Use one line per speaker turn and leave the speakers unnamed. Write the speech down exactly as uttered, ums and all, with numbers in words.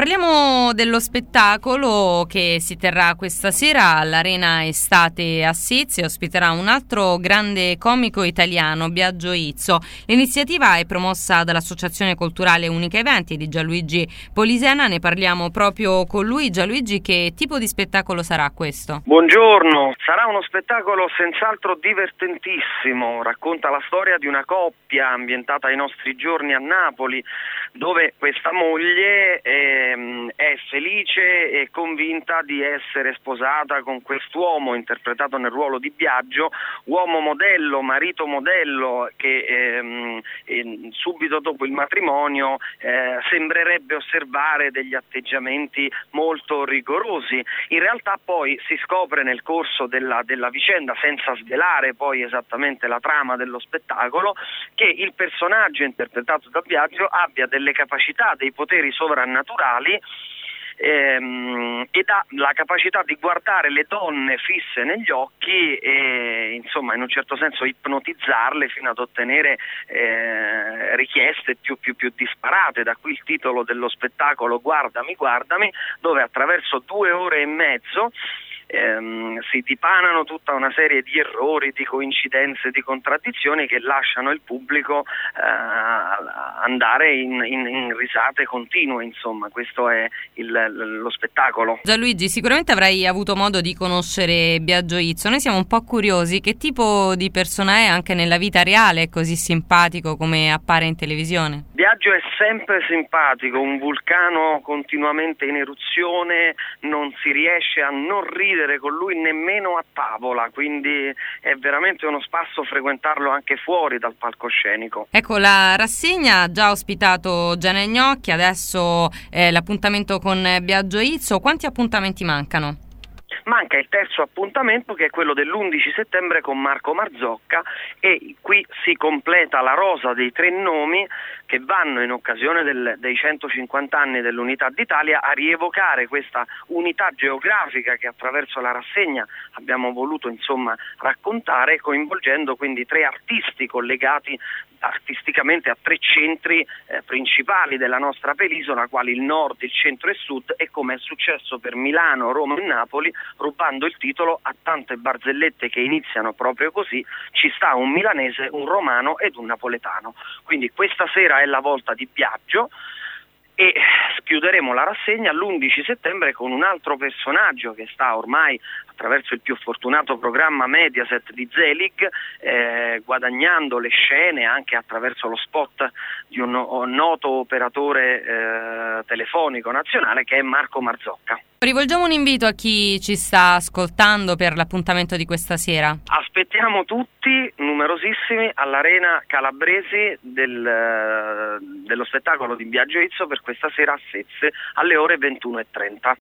parliamo dello spettacolo che si terrà questa sera all'Arena Estate a Sizzi e ospiterà un altro grande comico italiano, Biagio Izzo. L'iniziativa è promossa dall'Associazione Culturale Unica Eventi di Gianluigi Polisena. Ne parliamo proprio con lui. Gianluigi, che tipo di spettacolo sarà questo?
Buongiorno, sarà uno spettacolo senz'altro divertentissimo. Racconta la storia di una coppia ambientata ai nostri giorni a Napoli, dove questa moglie è, è felice e convinta di essere sposata con quest'uomo interpretato nel ruolo di Biagio, uomo modello, marito modello, che ehm, eh, subito dopo il matrimonio eh, sembrerebbe osservare degli atteggiamenti molto rigorosi. In realtà poi si scopre nel corso della, della vicenda, senza svelare poi esattamente la trama dello spettacolo, che il personaggio interpretato da Biagio abbia delle capacità, dei poteri sovrannaturali ehm, ed ha la capacità di guardare le donne fisse negli occhi e insomma in un certo senso ipnotizzarle fino ad ottenere eh, richieste più, più, più disparate. Da qui il titolo dello spettacolo Guardami, guardami, dove attraverso due ore e mezzo Ehm, si dipanano tutta una serie di errori, di coincidenze, di contraddizioni che lasciano il pubblico eh, andare in, in, in risate continue. Insomma, questo è il, lo spettacolo.
Gianluigi, sicuramente avrai avuto modo di conoscere Biagio Izzo. Noi siamo un po' curiosi, che tipo di persona è anche nella vita reale, è così simpatico come appare in televisione?
Biagio è sempre simpatico, un vulcano continuamente in eruzione, non si riesce a non ridere con lui nemmeno a tavola, quindi è veramente uno spasso frequentarlo anche fuori dal palcoscenico.
Ecco, la rassegna ha già ospitato Gianni Gnocchi, adesso eh, l'appuntamento con Biagio Izzo. Quanti appuntamenti mancano?
Manca il terzo appuntamento, che è quello dell'undici settembre con Marco Marzocca, e qui si completa la rosa dei tre nomi che vanno in occasione del, dei centocinquanta anni dell'Unità d'Italia a rievocare questa unità geografica che attraverso la rassegna abbiamo voluto insomma raccontare, coinvolgendo quindi tre artisti collegati artisticamente a tre centri eh, principali della nostra penisola, quali il nord, il centro e sud, e come è successo per Milano, Roma e Napoli, rubando il titolo a tante barzellette che iniziano proprio così: ci sta un milanese, un romano ed un napoletano. Quindi questa sera è la volta di Biagio e chiuderemo la rassegna l'undici settembre con un altro personaggio che sta ormai attraverso il più fortunato programma Mediaset di Zelig eh, guadagnando le scene anche attraverso lo spot di un, un noto operatore eh, telefonico nazionale, che è Marco Marzocca.
Rivolgiamo un invito a chi ci sta ascoltando per l'appuntamento di questa sera.
Aspettiamo tutti, numerosissimi, all'Arena Calabresi del, dello spettacolo di Biagio Izzo per questa sera a Sezze alle ore ventuno e trenta.